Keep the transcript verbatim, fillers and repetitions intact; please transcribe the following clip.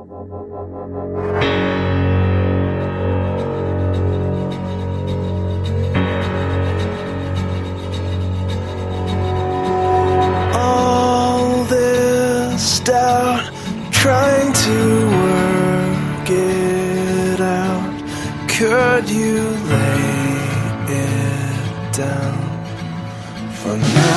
All this doubt, trying to work it out. Could you lay it down for now?